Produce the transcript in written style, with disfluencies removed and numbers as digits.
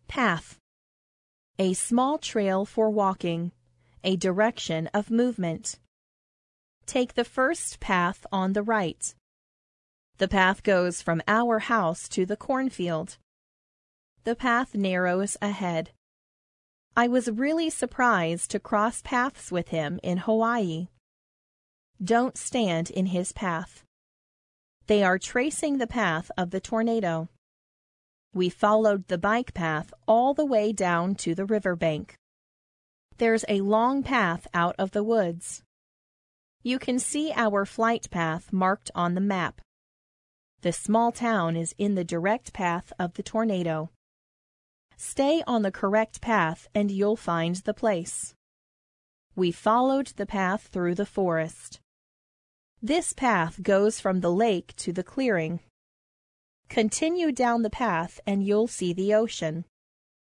Path. A small trail for walking, a direction of movement. Take the first path on the right. The path goes from our house to the cornfield. The path narrows ahead. I was really surprised to cross paths with him in Hawaii. Don't stand in his path. They are tracing the path of the tornado. We followed the bike path all the way down to the riverbank. There's a long path out of the woods. You can see our flight path marked on the map. The small town is in the direct path of the tornado. Stay on the correct path and you'll find the place. We followed the path through the forest. This path goes from the lake to the clearing. Continue down the path and you'll see the ocean.